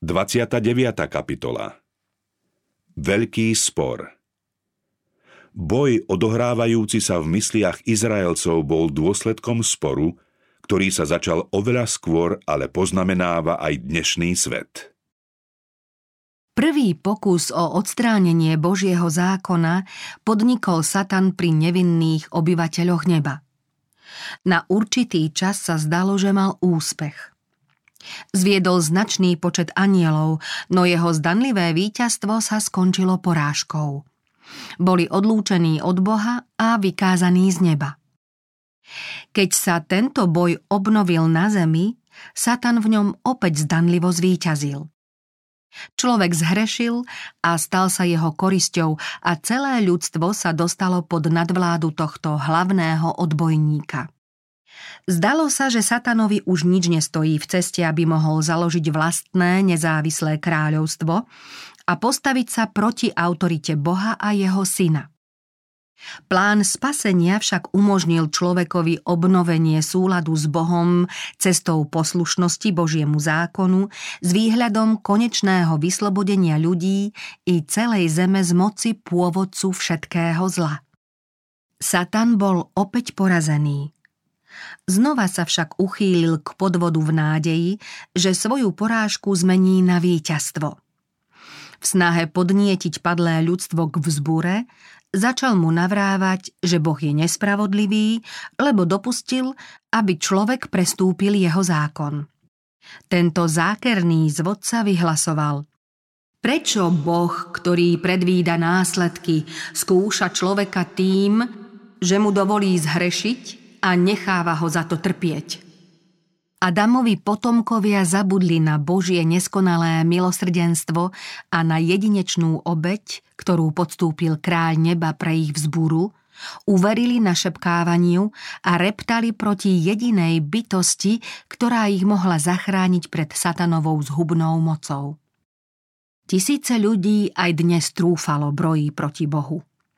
29. kapitola. Veľký spor. Boj odohrávajúci sa v mysliach Izraelcov bol dôsledkom sporu, ktorý sa začal oveľa skôr, ale poznamenáva aj dnešný svet. Prvý pokus o odstránenie Božieho zákona podnikol Satan pri nevinných obyvateľoch neba. Na určitý čas sa zdalo, že mal úspech. Zviedol značný počet anjelov, no jeho zdanlivé víťazstvo sa skončilo porážkou. Boli odlúčení od Boha a vykázaní z neba. Keď sa tento boj obnovil na zemi, Satan v ňom opäť zdanlivo zvíťazil. Človek zhrešil a stal sa jeho korisťou a celé ľudstvo sa dostalo pod nadvládu tohto hlavného odbojníka. Zdalo sa, že Satanovi už nič nestojí v ceste, aby mohol založiť vlastné nezávislé kráľovstvo a postaviť sa proti autorite Boha a jeho syna. Plán spasenia však umožnil človekovi obnovenie súladu s Bohom cestou poslušnosti Božiemu zákonu s výhľadom konečného vyslobodenia ľudí i celej zeme z moci pôvodcu všetkého zla. Satan bol opäť porazený. Znova sa však uchýlil k podvodu v nádeji, že svoju porážku zmení na víťazstvo. V snahe podnietiť padlé ľudstvo k vzbure, začal mu navrávať, že Boh je nespravodlivý, lebo dopustil, aby človek prestúpil jeho zákon. Tento zákerný zvodca vyhlasoval: Prečo Boh, ktorý predvída následky, skúša človeka tým, že mu dovolí zhrešiť a necháva ho za to trpieť? Adamovi potomkovia zabudli na Božie neskonalé milosrdenstvo a na jedinečnú obeť, ktorú podstúpil kráľ neba pre ich vzburu, uverili našepkávaniu a reptali proti jedinej bytosti, ktorá ich mohla zachrániť pred satanovou zhubnou mocou. Tisíce ľudí aj dnes trúfalo brojí proti Bohu.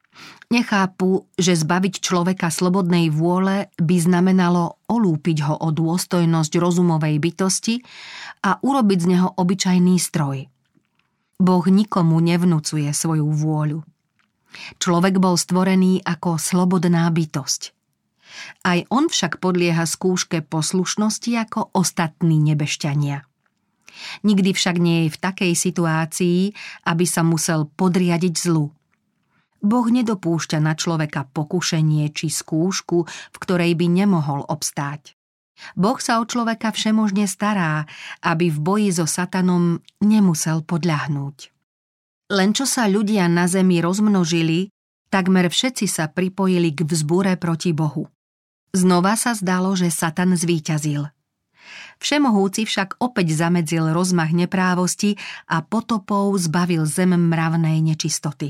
Nechápu, že zbaviť človeka slobodnej vôle by znamenalo olúpiť ho o dôstojnosť rozumovej bytosti a urobiť z neho obyčajný stroj. Boh nikomu nevnucuje svoju vôľu. Človek bol stvorený ako slobodná bytosť. Aj on však podlieha skúške poslušnosti ako ostatní nebešťania. Nikdy však nie je v takej situácii, aby sa musel podriadiť zlu. Boh nedopúšťa na človeka pokušenie či skúšku, v ktorej by nemohol obstáť. Boh sa o človeka všemožne stará, aby v boji so Satanom nemusel podľahnúť. Len čo sa ľudia na zemi rozmnožili, takmer všetci sa pripojili k vzbure proti Bohu. Znova sa zdalo, že Satan zvíťazil. Všemohúci však opäť zamedzil rozmach neprávosti a potopou zbavil zem mravnej nečistoty.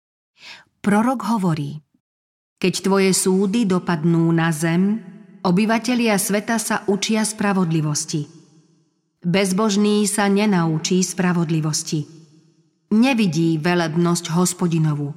Prorok hovorí: Keď tvoje súdy dopadnú na zem, obyvatelia sveta sa učia spravodlivosti. Bezbožný sa nenaučí spravodlivosti. Nevidí velebnosť Hospodinovu.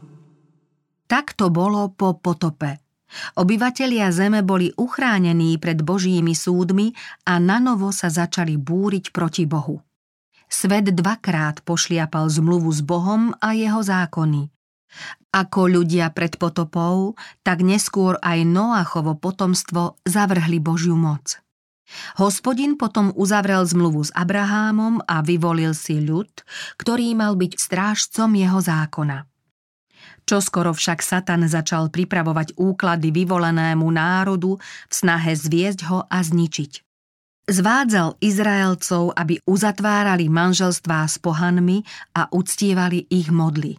Tak to bolo po potope. Obyvatelia zeme boli uchránení pred Božími súdmi a nanovo sa začali búriť proti Bohu. Svet dvakrát pošliapal zmluvu s Bohom a jeho zákony. Ako ľudia pred potopou, tak neskôr aj Noachovo potomstvo zavrhli Božiu moc. Hospodin potom uzavrel zmluvu s Abrahámom a vyvolil si ľud, ktorý mal byť strážcom jeho zákona. Čoskoro však Satan začal pripravovať úklady vyvolenému národu v snahe zviesť ho a zničiť. Zvádzal Izraelcov, aby uzatvárali manželstvá s pohanmi a uctievali ich modly.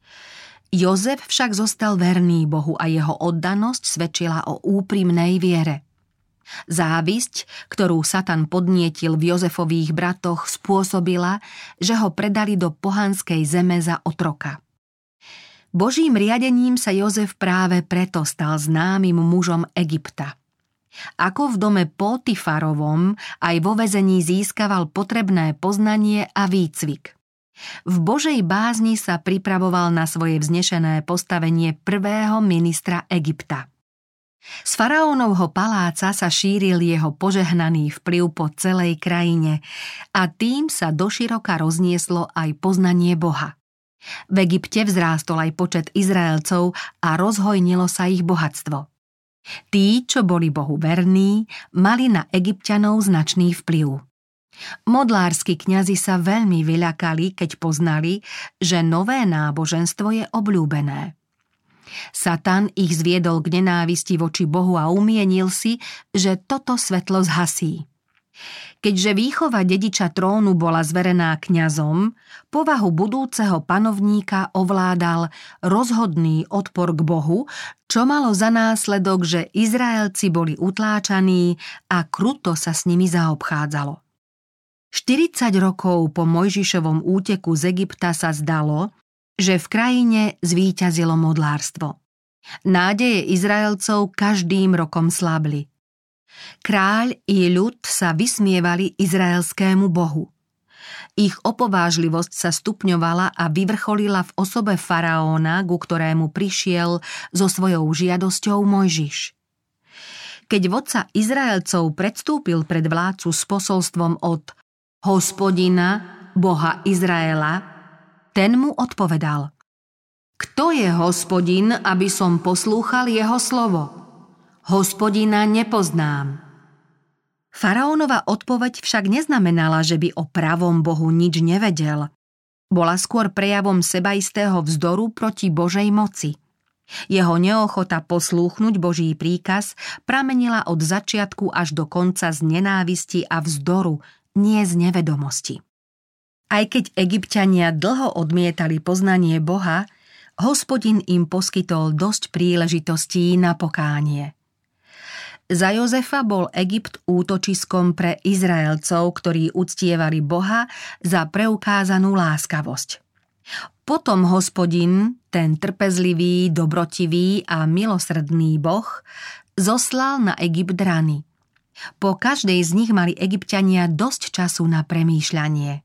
Jozef však zostal verný Bohu a jeho oddanosť svedčila o úprimnej viere. Závisť, ktorú Satan podnietil v Jozefových bratoch, spôsobila, že ho predali do pohanskej zeme za otroka. Božím riadením sa Jozef práve preto stal známym mužom Egypta. Ako v dome Pótifarovom, aj vo väzení získaval potrebné poznanie a výcvik. V Božej bázni sa pripravoval na svoje vznešené postavenie prvého ministra Egypta. Z faraónovho paláca sa šíril jeho požehnaný vplyv po celej krajine a tým sa doširoka roznieslo aj poznanie Boha. V Egypte vzrástol aj počet Izraelcov a rozhojnilo sa ich bohatstvo. Tí, čo boli Bohu verní, mali na Egypťanov značný vplyv. Modlársky kňazi sa veľmi vyľakali, keď poznali, že nové náboženstvo je obľúbené. Satan ich zviedol k nenávisti voči Bohu a umienil si, že toto svetlo zhasí. Keďže výchova dediča trónu bola zverená kňazom, povahu budúceho panovníka ovládal rozhodný odpor k Bohu, čo malo za následok, že Izraelci boli utláčaní a kruto sa s nimi zaobchádzalo. 40 rokov po Mojžišovom úteku z Egypta sa zdalo, že v krajine zvíťazilo modlárstvo. Nádeje Izraelcov každým rokom slabli. Kráľ i ľud sa vysmievali izraelskému Bohu. Ich opovážlivosť sa stupňovala a vyvrcholila v osobe faraóna, ku ktorému prišiel so svojou žiadosťou Mojžiš. Keď vodca Izraelcov predstúpil pred vládcu s posolstvom od Hospodina, Boha Izraela, ten mu odpovedal: Kto je Hospodin, aby som poslúchal jeho slovo? Hospodina nepoznám. Faraónova odpoveď však neznamenala, že by o pravom Bohu nič nevedel. Bola skôr prejavom sebaistého vzdoru proti Božej moci. Jeho neochota poslúchnuť Boží príkaz pramenila od začiatku až do konca z nenávisti a vzdoru, nie z nevedomosti. Aj keď Egypťania dlho odmietali poznanie Boha, Hospodin im poskytol dosť príležitostí na pokánie. Za Jozefa bol Egypt útočiskom pre Izraelcov, ktorí uctievali Boha za preukázanú láskavosť. Potom Hospodin, ten trpezlivý, dobrotivý a milosrdný Boh, zoslal na Egypt rany. Po každej z nich mali Egypťania dosť času na premýšľanie.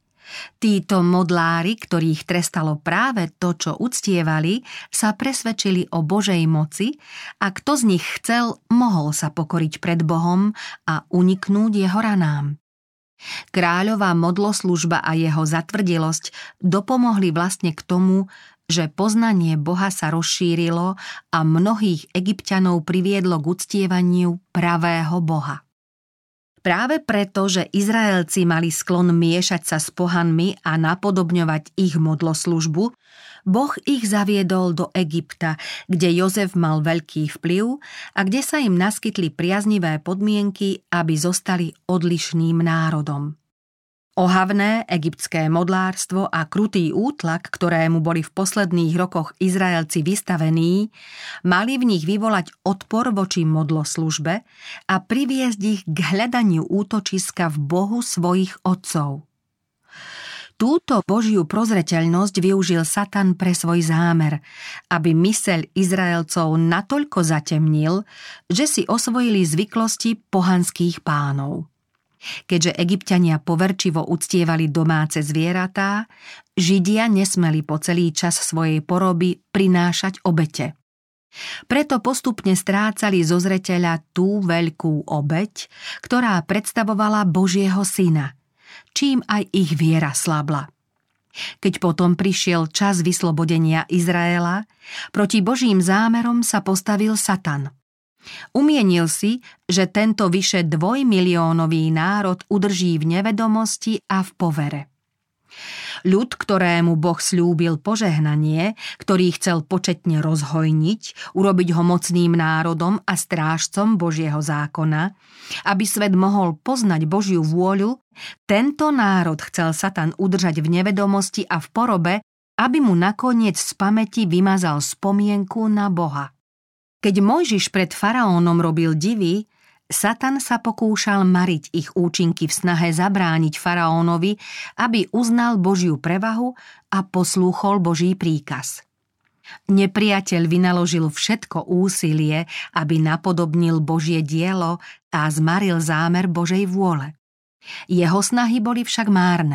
Títo modlári, ktorých trestalo práve to, čo uctievali, sa presvedčili o Božej moci a kto z nich chcel, mohol sa pokoriť pred Bohom a uniknúť jeho ranám. Kráľová modloslužba a jeho zatvrdilosť dopomohli vlastne k tomu, že poznanie Boha sa rozšírilo a mnohých Egypťanov priviedlo k uctievaniu pravého Boha. Práve preto, že Izraelci mali sklon miešať sa s pohanmi a napodobňovať ich modloslužbu, Boh ich zaviedol do Egypta, kde Jozef mal veľký vplyv a kde sa im naskytli priaznivé podmienky, aby zostali odlišným národom. Ohavné egyptské modlárstvo a krutý útlak, ktorému boli v posledných rokoch Izraelci vystavení, mali v nich vyvolať odpor voči modloslužbe a priviesť ich k hľadaniu útočiska v Bohu svojich otcov. Túto Božiu prozreteľnosť využil Satan pre svoj zámer, aby myseľ Izraelcov natoľko zatemnil, že si osvojili zvyklosti pohanských pánov. Keďže Egypťania poverčivo uctievali domáce zvieratá, Židia nesmeli po celý čas svojej poroby prinášať obete. Preto postupne strácali zo zreteľa tú veľkú obeť, ktorá predstavovala Božieho syna, čím aj ich viera slabla. Keď potom prišiel čas vyslobodenia Izraela, proti Božím zámerom sa postavil Satan. Umienil si, že tento vyše 2-miliónový národ udrží v nevedomosti a v povere. Ľud, ktorému Boh sľúbil požehnanie, ktorý chcel početne rozhojniť, urobiť ho mocným národom a strážcom Božieho zákona, aby svet mohol poznať Božiu vôľu, tento národ chcel Satan udržať v nevedomosti a v porobe, aby mu nakoniec z pamäti vymazal spomienku na Boha. Keď Mojžiš pred faraónom robil divy, Satan sa pokúšal mariť ich účinky v snahe zabrániť faraónovi, aby uznal Božiu prevahu a poslúchol Boží príkaz. Nepriateľ vynaložil všetko úsilie, aby napodobnil Božie dielo a zmaril zámer Božej vôle. Jeho snahy boli však márne.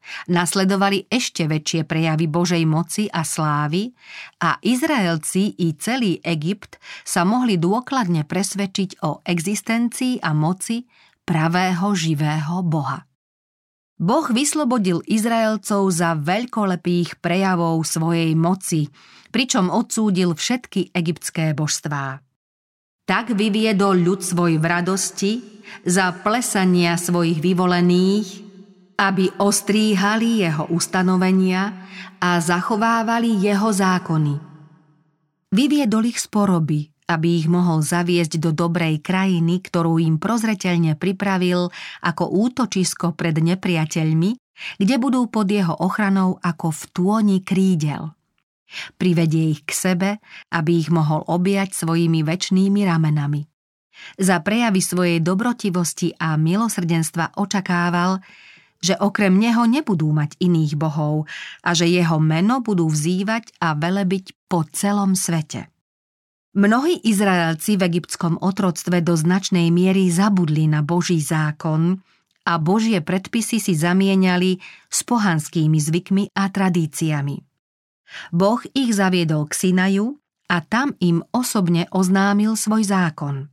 Nasledovali ešte väčšie prejavy Božej moci a slávy a Izraelci i celý Egypt sa mohli dôkladne presvedčiť o existencii a moci pravého živého Boha. Boh vyslobodil Izraelcov za veľkolepých prejavov svojej moci, pričom odsúdil všetky egyptské božstvá. Tak vyviedol ľud svoj v radosti za plesania svojich vyvolených, aby ostríhali jeho ustanovenia a zachovávali jeho zákony. Vyviedol ich z poroby, aby ich mohol zaviesť do dobrej krajiny, ktorú im prozreteľne pripravil ako útočisko pred nepriateľmi, kde budú pod jeho ochranou ako v tôni krídel. Privedie ich k sebe, aby ich mohol objať svojimi večnými ramenami. Za prejavy svojej dobrotivosti a milosrdenstva očakával, že okrem neho nebudú mať iných bohov a že jeho meno budú vzývať a velebiť po celom svete. Mnohí Izraelci v egyptskom otroctve do značnej miery zabudli na Boží zákon a Božie predpisy si zamieniali s pohanskými zvykmi a tradíciami. Boh ich zaviedol k Sinaju a tam im osobne oznámil svoj zákon.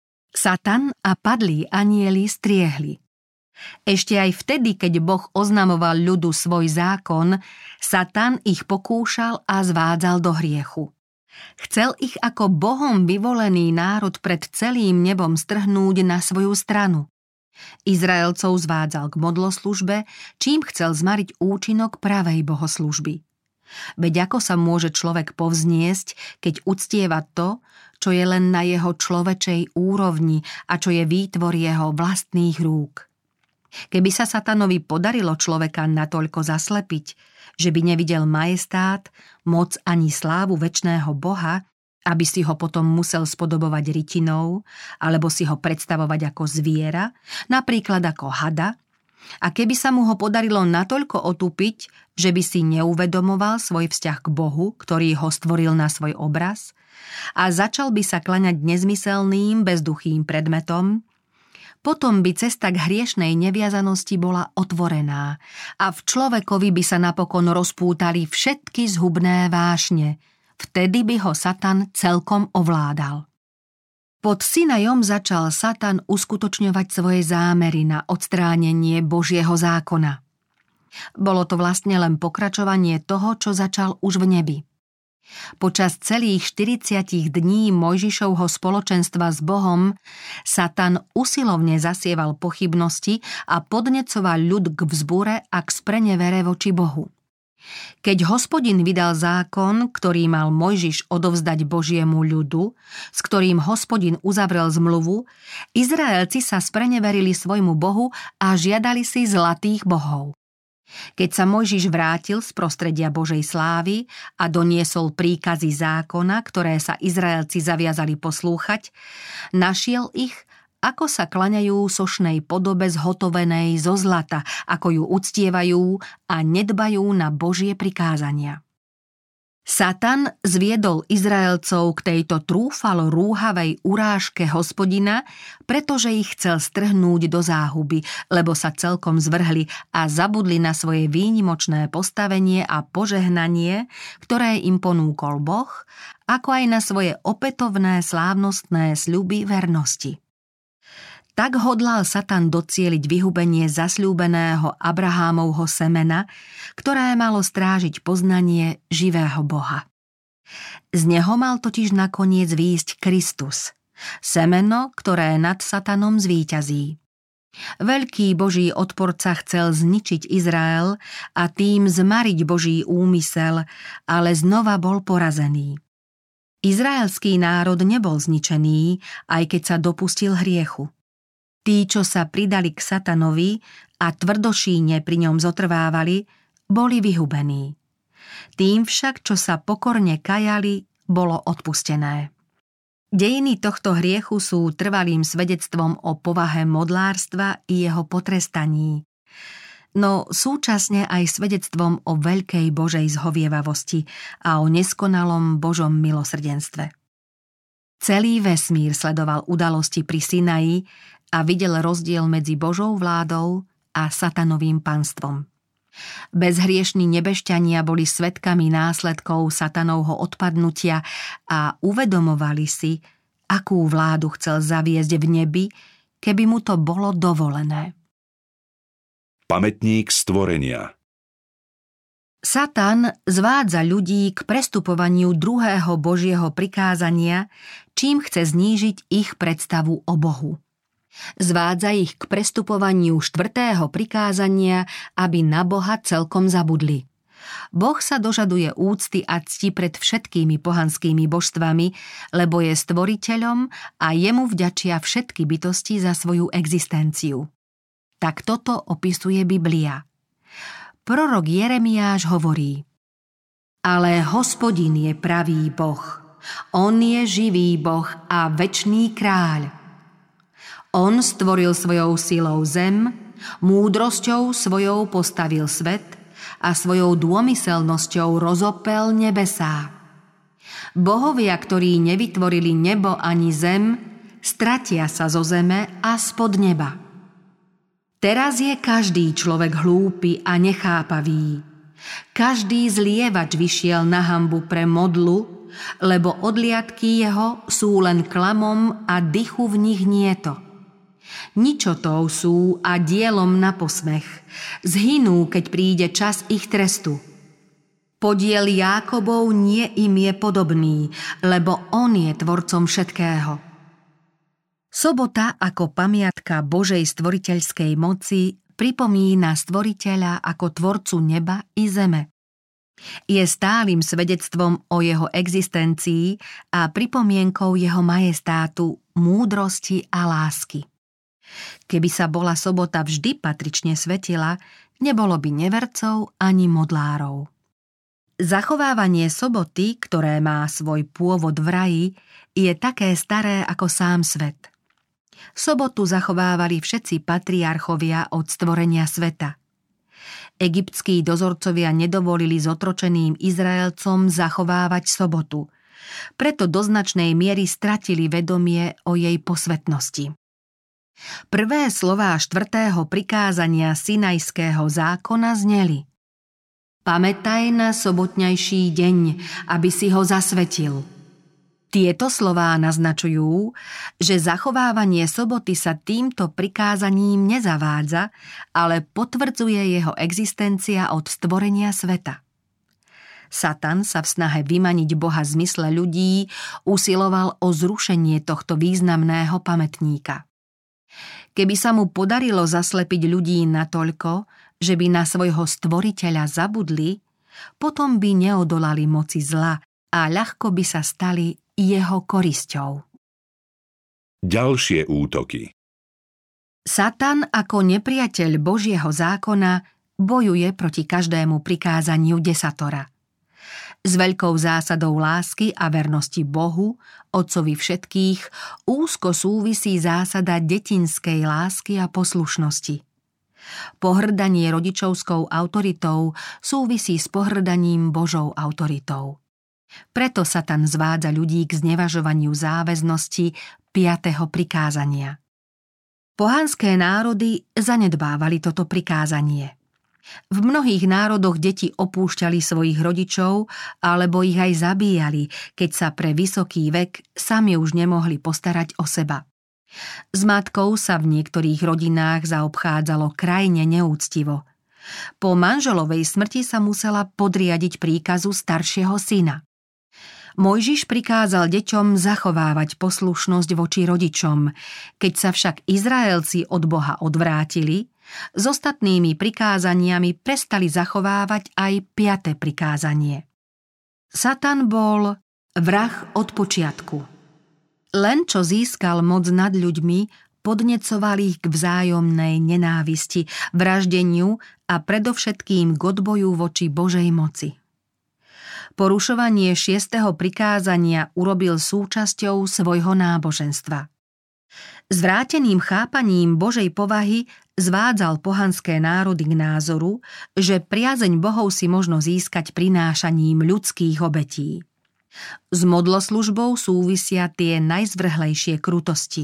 Satan a padlí anjeli striehli. Ešte aj vtedy, keď Boh oznamoval ľudu svoj zákon, Satan ich pokúšal a zvádzal do hriechu. Chcel ich ako Bohom vyvolený národ pred celým nebom strhnúť na svoju stranu. Izraelcov zvádzal k modloslužbe, čím chcel zmariť účinok pravej bohoslužby. Veď ako sa môže človek povzniesť, keď uctieva to, čo je len na jeho človečej úrovni a čo je výtvor jeho vlastných rúk. Keby sa Satanovi podarilo človeka natoľko zaslepiť, že by nevidel majestát, moc ani slávu večného Boha, aby si ho potom musel spodobovať rytinou, alebo si ho predstavovať ako zviera, napríklad ako hada, a keby sa mu ho podarilo natoľko otupiť, že by si neuvedomoval svoj vzťah k Bohu, ktorý ho stvoril na svoj obraz, a začal by sa klaňať nezmyselným, bezduchým predmetom, potom by cesta k hriešnej neviazanosti bola otvorená a v človekovi by sa napokon rozpútali všetky zhubné vášne. Vtedy by ho Satan celkom ovládal. Pod Sinajom začal Satan uskutočňovať svoje zámery na odstránenie Božieho zákona. Bolo to vlastne len pokračovanie toho, čo začal už v nebi. Počas celých 40 dní Mojžišovho spoločenstva s Bohom Satan usilovne zasieval pochybnosti a podnecoval ľud k vzbure a k sprenevere voči Bohu. Keď Hospodin vydal zákon, ktorý mal Mojžiš odovzdať Božiemu ľudu, s ktorým Hospodin uzavrel zmluvu, Izraelci sa spreneverili svojmu Bohu a žiadali si zlatých bohov. Keď sa Mojžiš vrátil z prostredia Božej slávy a doniesol príkazy zákona, ktoré sa Izraelci zaviazali poslúchať, našiel ich, ako sa klaňajú sošnej podobe zhotovenej zo zlata, ako ju uctievajú a nedbajú na Božie prikázania. Satan zviedol Izraelcov k tejto trúfalo rúhavej urážke Hospodina, pretože ich chcel strhnúť do záhuby, lebo sa celkom zvrhli a zabudli na svoje výnimočné postavenie a požehnanie, ktoré im ponúkol Boh, ako aj na svoje opätovné slávnostné sľuby vernosti. Tak hodlal Satan docieliť vyhubenie zasľúbeného Abrahámovho semena, ktoré malo strážiť poznanie živého Boha. Z neho mal totiž nakoniec výjsť Kristus, semeno, ktoré nad Satanom zvíťazí. Veľký Boží odporca chcel zničiť Izrael a tým zmariť Boží úmysel, ale znova bol porazený. Izraelský národ nebol zničený, aj keď sa dopustil hriechu. Tí, čo sa pridali k Satanovi a tvrdošíne pri ňom zotrvávali, boli vyhubení. Tým však, čo sa pokorne kajali, bolo odpustené. Dejiny tohto hriechu sú trvalým svedectvom o povahe modlárstva i jeho potrestaní, no súčasne aj svedectvom o veľkej Božej zhovievavosti a o neskonalom Božom milosrdenstve. Celý vesmír sledoval udalosti pri Sinaji a videl rozdiel medzi Božou vládou a Satanovým panstvom. Bezhriešní nebešťania boli svedkami následkov satanovho odpadnutia a uvedomovali si, akú vládu chcel zaviesť v nebi, keby mu to bolo dovolené. Pamätník stvorenia. Satan zvádza ľudí k prestupovaniu druhého Božieho prikázania, čím chce znížiť ich predstavu o Bohu. Zvádza ich k prestupovaniu 4. prikázania, aby na Boha celkom zabudli. Boh sa dožaduje úcty a cti pred všetkými pohanskými božstvami, lebo je stvoriteľom a jemu vďačia všetky bytosti za svoju existenciu. Tak toto opisuje Biblia. Prorok Jeremiáš hovorí: Ale Hospodin je pravý Boh, on je živý Boh a večný kráľ. On stvoril svojou silou zem, múdrosťou svojou postavil svet a svojou dômyselnosťou rozopel nebesá. Bohovia, ktorí nevytvorili nebo ani zem, stratia sa zo zeme a spod neba. Teraz je každý človek hlúpy a nechápavý. Každý zlievač vyšiel na hanbu pre modlu, lebo odliadky jeho sú len klamom a dychu v nich nieto. Ničotou sú a dielom na posmech. Zhynú, keď príde čas ich trestu. Podiel Jákobov nie im je podobný, lebo on je tvorcom všetkého. Sobota ako pamiatka Božej stvoriteľskej moci pripomína stvoriteľa ako tvorcu neba i zeme. Je stálym svedectvom o jeho existencii a pripomienkou jeho majestátu, múdrosti a lásky. Keby sa bola sobota vždy patrične svetila, nebolo by nevercov ani modlárov. Zachovávanie soboty, ktoré má svoj pôvod v raji, je také staré ako sám svet. Sobotu zachovávali všetci patriarchovia od stvorenia sveta. Egyptskí dozorcovia nedovolili zotročeným Izraelcom zachovávať sobotu, preto do značnej miery stratili vedomie o jej posvätnosti. Prvé slová 4. prikázania Sinajského zákona zneli: Pamätaj na sobotňajší deň, aby si ho zasvetil. Tieto slová naznačujú, že zachovávanie soboty sa týmto prikázaním nezavádza, ale potvrdzuje jeho existencia od stvorenia sveta. Satan sa v snahe vymaniť Boha z mysle ľudí usiloval o zrušenie tohto významného pamätníka. Keby sa mu podarilo zaslepiť ľudí natoľko, že by na svojho stvoriteľa zabudli, potom by neodolali moci zla a ľahko by sa stali jeho korisťou. Ďalšie útoky. Satan ako nepriateľ Božieho zákona bojuje proti každému prikázaniu desatora. S veľkou zásadou lásky a vernosti Bohu, Otcovi všetkých, úzko súvisí zásada detinskej lásky a poslušnosti. Pohŕdanie rodičovskou autoritou súvisí s pohŕdaním Božou autoritou. Preto Satan zvádza ľudí k znevažovaniu záväznosti 5. prikázania. Pohanské národy zanedbávali toto prikázanie. V mnohých národoch deti opúšťali svojich rodičov alebo ich aj zabíjali, keď sa pre vysoký vek sami už nemohli postarať o seba. S matkou sa v niektorých rodinách zaobchádzalo krajne neúctivo. Po manželovej smrti sa musela podriadiť príkazu staršieho syna. Mojžiš prikázal deťom zachovávať poslušnosť voči rodičom. Keď sa však Izraelci od Boha odvrátili, s ostatnými prikázaniami prestali zachovávať aj 5. prikázanie. Satan bol vrah od počiatku. Len čo získal moc nad ľuďmi, podnecoval ich k vzájomnej nenávisti, vraždeniu a predovšetkým k odboju voči Božej moci. Porušovanie 6. prikázania urobil súčasťou svojho náboženstva. Zvráteným chápaním Božej povahy zvádzal pohanské národy k názoru, že priazeň Bohov si možno získať prinášaním ľudských obetí. S modloslužbou súvisia tie najzvrhlejšie krutosti.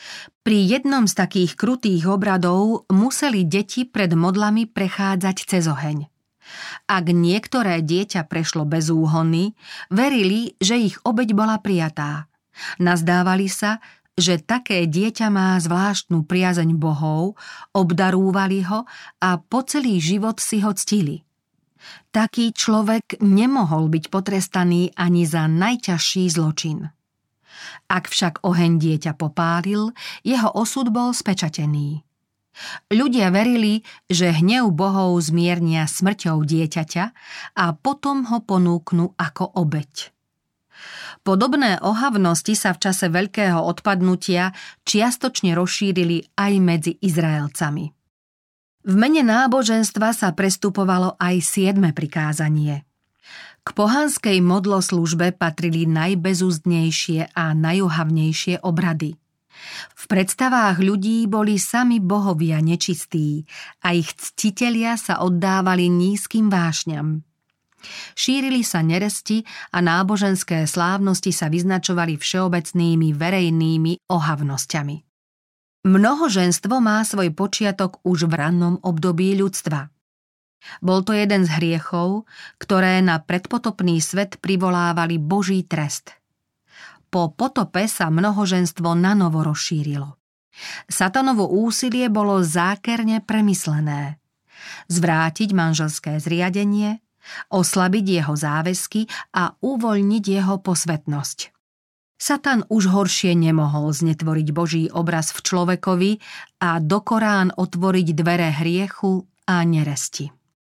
Pri jednom z takých krutých obradov museli deti pred modlami prechádzať cez oheň. Ak niektoré dieťa prešlo bez úhony, verili, že ich obeť bola prijatá. Nazdávali sa, že také dieťa má zvláštnu priazeň bohov, obdarúvali ho a po celý život si ho ctili. Taký človek nemohol byť potrestaný ani za najťažší zločin. Ak však oheň dieťa popálil, jeho osud bol spečatený. Ľudia verili, že hnev bohov zmiernia smrťou dieťaťa a potom ho ponúknú ako obeť. Podobné ohavnosti sa v čase veľkého odpadnutia čiastočne rozšírili aj medzi Izraelcami. V mene náboženstva sa prestupovalo aj 7. prikázanie. K pohanskej modloslužbe patrili najbezúzdnejšie a najohavnejšie obrady. V predstavách ľudí boli sami bohovia nečistí a ich ctitelia sa oddávali nízkym vášňam. Šírili sa neresti a náboženské slávnosti sa vyznačovali všeobecnými verejnými ohavnosťami. Mnohoženstvo má svoj počiatok už v rannom období ľudstva. Bol to jeden z hriechov, ktoré na predpotopný svet privolávali Boží trest. Po potope sa mnohoženstvo nanovo rozšírilo. Satanovo úsilie bolo zákerne premyslené. Zvrátiť manželské zriadenie, oslabiť jeho záväzky a uvoľniť jeho posvetnosť. Satan už horšie nemohol znetvoriť Boží obraz v človekovi a do Korán otvoriť dvere hriechu a neresti.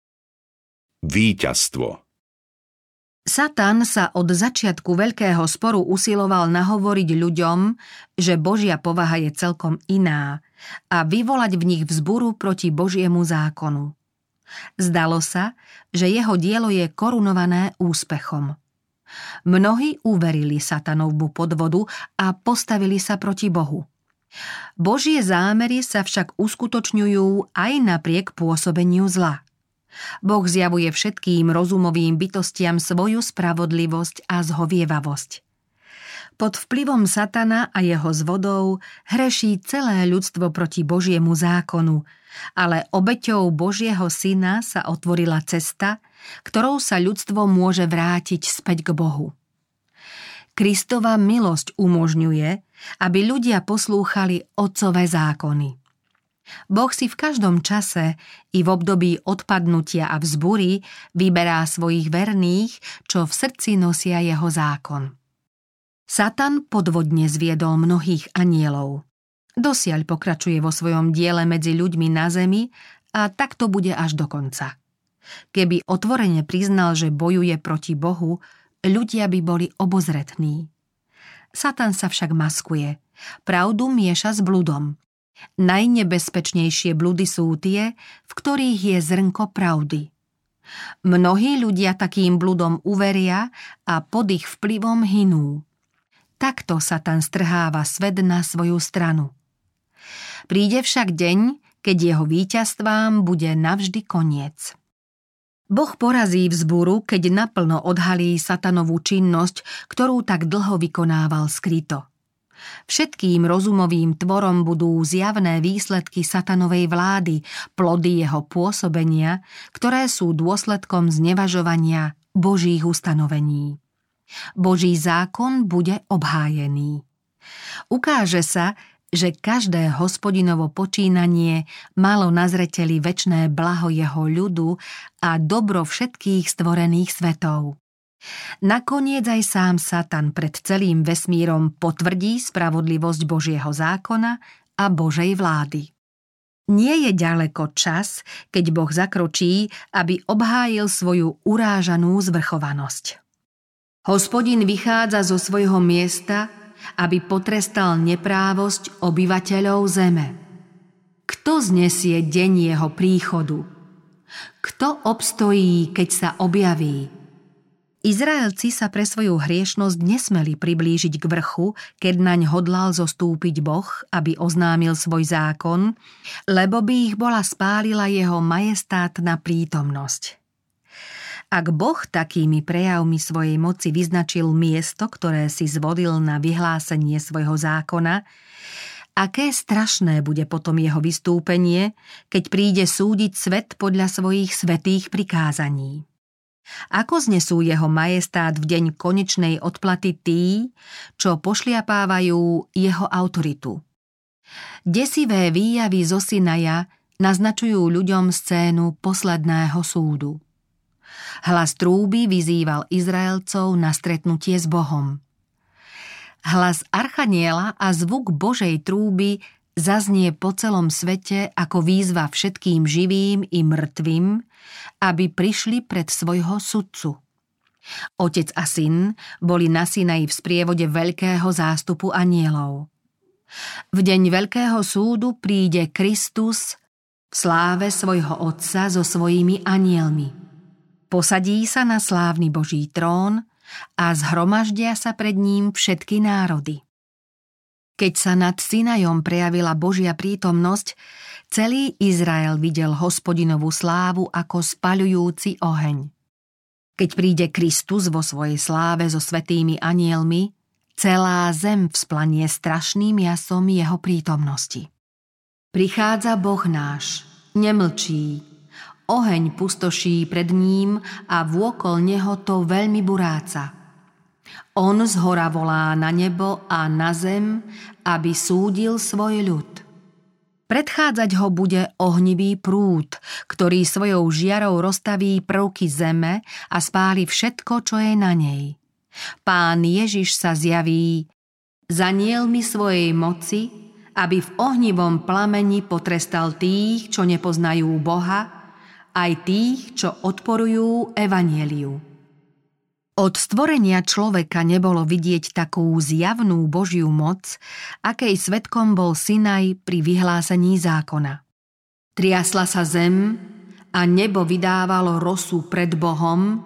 Víťazstvo. Satan sa od začiatku veľkého sporu usiloval nahovoriť ľuďom, že Božia povaha je celkom iná a vyvolať v nich vzburu proti Božiemu zákonu. Zdalo sa, že jeho dielo je korunované úspechom. Mnohí uverili Satanovmu podvodu a postavili sa proti Bohu. Božie zámery sa však uskutočňujú aj napriek pôsobeniu zla. Boh zjavuje všetkým rozumovým bytostiam svoju spravodlivosť a zhovievavosť. Pod vplyvom Satana a jeho zvodov hreší celé ľudstvo proti Božiemu zákonu, ale obeťou Božieho syna sa otvorila cesta, ktorou sa ľudstvo môže vrátiť späť k Bohu. Kristova milosť umožňuje, aby ľudia poslúchali otcové zákony. Boh si v každom čase i v období odpadnutia a vzbury vyberá svojich verných, čo v srdci nosia jeho zákon. Satan podvodne zviedol mnohých anielov. Dosiaľ pokračuje vo svojom diele medzi ľuďmi na zemi a tak to bude až do konca. Keby otvorene priznal, že bojuje proti Bohu, ľudia by boli obozretní. Satan sa však maskuje. Pravdu mieša s bludom. Najnebezpečnejšie bludy sú tie, v ktorých je zrnko pravdy. Mnohí ľudia takým bludom uveria a pod ich vplyvom hynú. Takto Satan strháva svet na svoju stranu. Príde však deň, keď jeho víťazstvám bude navždy koniec. Boh porazí vzburu, keď naplno odhalí Satanovú činnosť, ktorú tak dlho vykonával skryto. Všetkým rozumovým tvorom budú zjavné výsledky Satanovej vlády, plody jeho pôsobenia, ktoré sú dôsledkom znevažovania Božích ustanovení. Boží zákon bude obhájený. Ukáže sa, že každé Hospodinovo počínanie malo na zreteli večné blaho jeho ľudu a dobro všetkých stvorených svetov. Nakoniec aj sám Satan pred celým vesmírom potvrdí spravodlivosť Božieho zákona a Božej vlády. Nie je ďaleko čas, keď Boh zakročí, aby obhájil svoju urážanú zvrchovanosť. Hospodin vychádza zo svojho miesta, aby potrestal neprávosť obyvateľov zeme. Kto znesie deň jeho príchodu? Kto obstojí, keď sa objaví? Izraelci sa pre svoju hriešnosť nesmeli priblížiť k vrchu, keď naň hodlal zostúpiť Boh, aby oznámil svoj zákon, lebo by ich bola spálila jeho majestátna prítomnosť. Ak Boh takými prejavmi svojej moci vyznačil miesto, ktoré si zvolil na vyhlásenie svojho zákona, Aké strašné bude potom jeho vystúpenie, keď príde súdiť svet podľa svojich svätých prikázaní. Ako znesú jeho majestát v deň konečnej odplaty tí, čo pošliapávajú jeho autoritu. Desivé výjavy zo Sinaja naznačujú ľuďom scénu posledného súdu. Hlas trúby vyzýval Izraelcov na stretnutie s Bohom. Hlas archaniela a zvuk Božej trúby zaznie po celom svete ako výzva všetkým živým i mŕtvým, aby prišli pred svojho sudcu. Otec a syn boli na Sinaji v sprievode veľkého zástupu anielov. V deň veľkého súdu príde Kristus v sláve svojho Otca so svojimi anielmi. Posadí sa na slávny Boží trón a zhromaždia sa pred ním všetky národy. Keď sa nad Sinajom prejavila Božia prítomnosť, celý Izrael videl Hospodinovú slávu ako spaľujúci oheň. Keď príde Kristus vo svojej sláve so svätými anielmi, celá zem vzplanie strašným jasom jeho prítomnosti. Prichádza Boh náš, nemlčí, oheň pustoší pred ním a vôkol neho to veľmi buráca. On zhora volá na nebo a na zem, aby súdil svoj ľud. Predchádzať ho bude ohnivý prúd, ktorý svojou žiarou roztaví prvky zeme a spáli všetko, čo je na nej. Pán Ježiš sa zjaví s anielmi svojej moci, aby v ohnivom plameni potrestal tých, čo nepoznajú Boha, aj tých, čo odporujú evanjeliu. Od stvorenia človeka nebolo vidieť takú zjavnú Božiu moc, akej svedkom bol Sinaj pri vyhlásení zákona. Triasla sa zem a nebo vydávalo rosu pred Bohom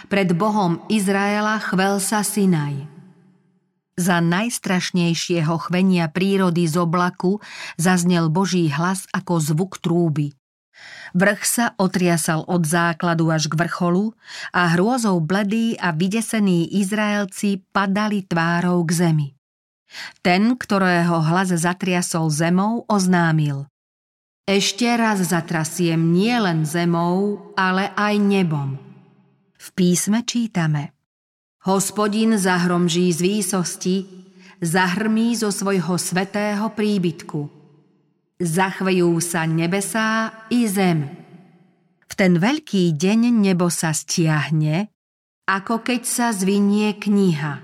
Izraela chvel sa Sinaj. Za najstrašnejšieho chvenia prírody z oblaku zaznel Boží hlas ako zvuk trúby. Vrch sa otriasal od základu až k vrcholu a hrôzou bledí a vydesení Izraelci padali tvárou k zemi. Ten, ktorého hlas zatriasol zemou, oznámil: Ešte raz zatrasiem nielen zemou, ale aj nebom. V písme čítame: Hospodin zahromží z výsosti, zahrmí zo svojho svätého príbytku. Zachvejú sa nebesá i zem. V ten veľký deň nebo sa stiahne, ako keď sa zvinie kniha.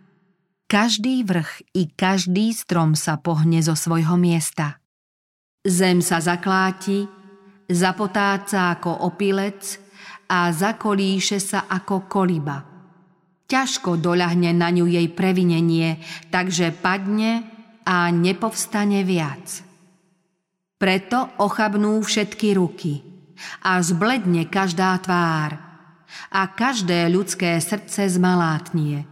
Každý vrch i každý strom sa pohne zo svojho miesta. Zem sa zakláti, zapotáca ako opilec a zakolíše sa ako koliba. Ťažko doľahne na ňu jej previnenie, takže padne a nepovstane viac. Preto ochabnú všetky ruky a zbledne každá tvár a každé ľudské srdce zmalátnie.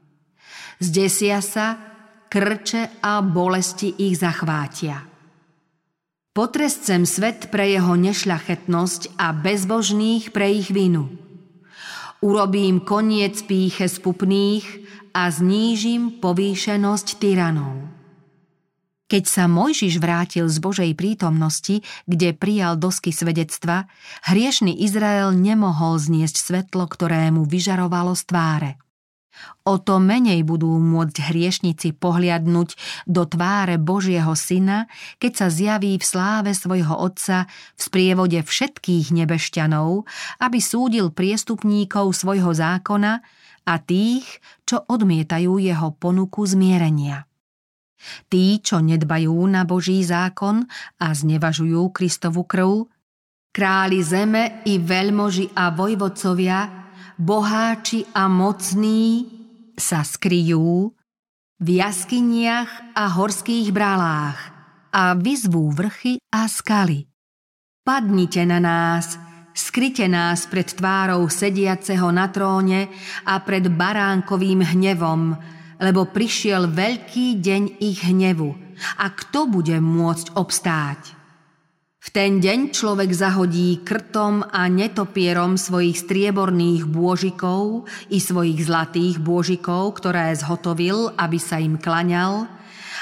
Zdesia sa, krče a bolesti ich zachvátia. Potrescem svet pre jeho nešľachetnosť a bezbožných pre ich vinu. Urobím koniec pýche spupných a znížim povýšenosť tyranov. Keď sa Mojžiš vrátil z Božej prítomnosti, kde prijal dosky svedectva, hriešny Izrael nemohol zniesť svetlo, ktoré mu vyžarovalo z tváre. O to menej budú môcť hriešnici pohliadnuť do tváre Božieho Syna, keď sa zjaví v sláve svojho Otca v sprievode všetkých nebešťanov, aby súdil priestupníkov svojho zákona a tých, čo odmietajú jeho ponuku zmierenia. Tí, čo nedbajú na Boží zákon a znevažujú Kristovu krv, králi zeme i veľmoži a vojvodcovia, boháči a mocní sa skryjú v jaskyniach a horských brálách a vyzvú vrchy a skaly. Padnite na nás, skryte nás pred tvárou sediaceho na tróne a pred baránkovým hnevom, lebo prišiel veľký deň ich hnevu a kto bude môcť obstáť? V ten deň človek zahodí krtom a netopierom svojich strieborných bôžikov i svojich zlatých bôžikov, ktoré zhotovil, aby sa im klaňal,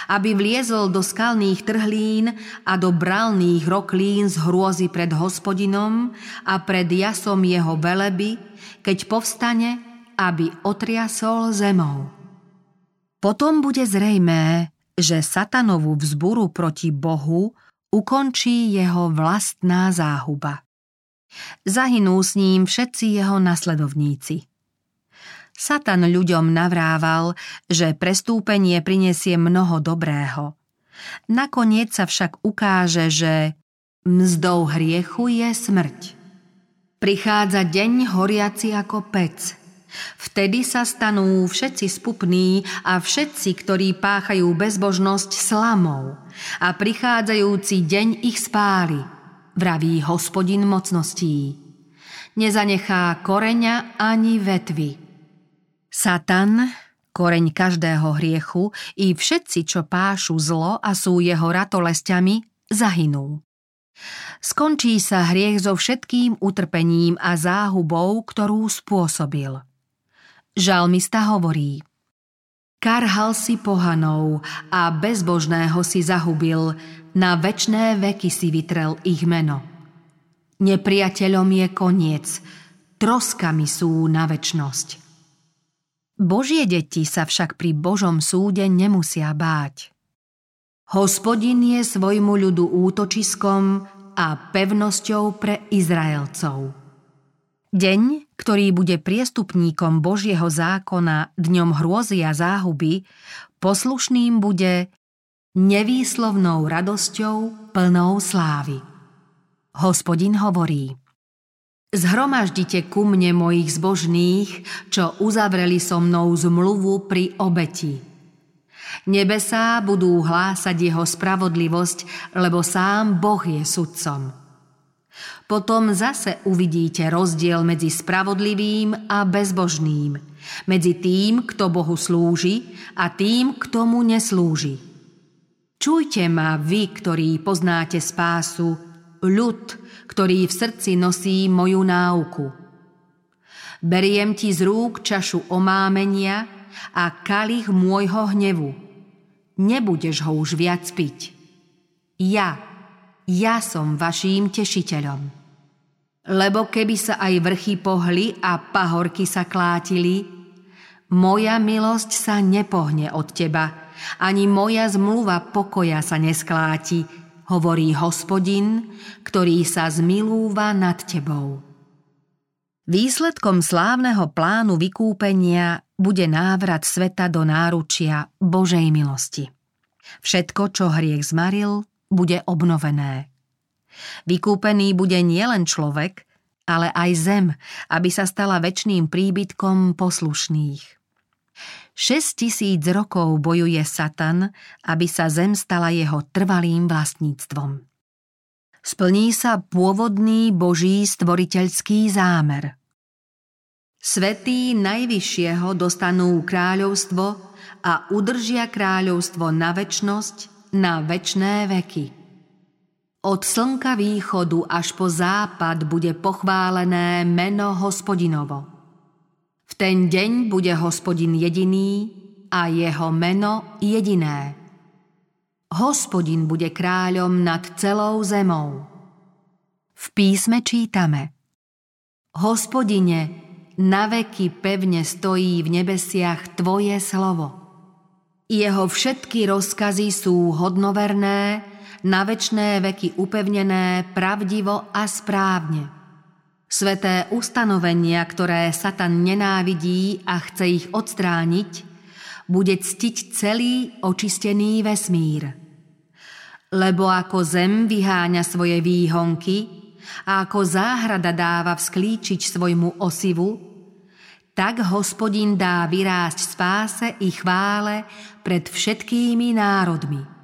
aby vliezol do skalných trhlín a do brálnych roklín z hrôzy pred Hospodinom a pred jasom jeho veleby, keď povstane, aby otriasol zemou. Potom bude zrejmé, že satanovú vzburu proti Bohu ukončí jeho vlastná záhuba. Zahynú s ním všetci jeho nasledovníci. Satan ľuďom navrával, že prestúpenie prinesie mnoho dobrého. Nakoniec sa však ukáže, že mzdou hriechu je smrť. Prichádza deň horiaci ako pec. Vtedy sa stanú všetci spupní a všetci, ktorí páchajú bezbožnosť, slamou a prichádzajúci deň ich spáli, vraví Hospodin mocností. Nezanechá koreňa ani vetvy. Satan, koreň každého hriechu, i všetci, čo pášu zlo a sú jeho ratolesťami, zahynú. Skončí sa hriech so všetkým utrpením a záhubou, ktorú spôsobil. Žalmista hovorí: Karhal si pohanov a bezbožného si zahubil, na večné veky si vytrel ich meno. Nepriateľom je koniec, troskami sú na večnosť. Božie deti sa však pri Božom súde nemusia báť. Hospodin je svojmu ľudu útočiskom a pevnosťou pre Izraelcov. Deň, ktorý bude priestupníkom Božieho zákona dňom hrôzy a záhuby, poslušným bude nevýslovnou radosťou plnou slávy. Hospodin hovorí: Zhromaždite ku mne mojich zbožných, čo uzavreli so mnou zmluvu pri obeti. Nebesá budú hlásať jeho spravodlivosť, lebo sám Boh je sudcom. Potom zase uvidíte rozdiel medzi spravodlivým a bezbožným, medzi tým, kto Bohu slúži, a tým, kto mu neslúži. Čujte ma, vy, ktorí poznáte spásu, ľud, ktorý v srdci nosí moju náuku. Beriem ti z rúk čašu omámenia a kalich môjho hnevu. Nebudeš ho už viac piť. Ja som vaším tešiteľom. Lebo keby sa aj vrchy pohli a pahorky sa klátili, moja milosť sa nepohne od teba, ani moja zmluva pokoja sa neskláti, hovorí Hospodin, ktorý sa zmilúva nad tebou. Výsledkom slávneho plánu vykúpenia bude návrat sveta do náručia Božej milosti. Všetko, čo hriech zmaril, bude obnovené. Vykúpený bude nielen človek, ale aj zem, aby sa stala večným príbytkom poslušných. 6000 rokov bojuje Satan, aby sa zem stala jeho trvalým vlastníctvom. Splní sa pôvodný Boží stvoriteľský zámer. Svätí Najvyššieho dostanú kráľovstvo a udržia kráľovstvo na večnosť, na večné veky. Od slnka východu až po západ bude pochválené meno Hospodinovo. V ten deň bude Hospodin jediný a jeho meno jediné. Hospodin bude kráľom nad celou zemou. V písme čítame: Hospodine, naveky pevne stojí v nebesiach tvoje slovo. Jeho všetky rozkazy sú hodnoverné, na večné veky upevnené pravdivo a správne. Sväté ustanovenia, ktoré Satan nenávidí a chce ich odstrániť, bude ctiť celý očistený vesmír. Lebo ako zem vyháňa svoje výhonky a ako záhrada dáva vzklíčiť svojmu osivu, tak Hospodin dá vyrásť spáse i chvále pred všetkými národmi.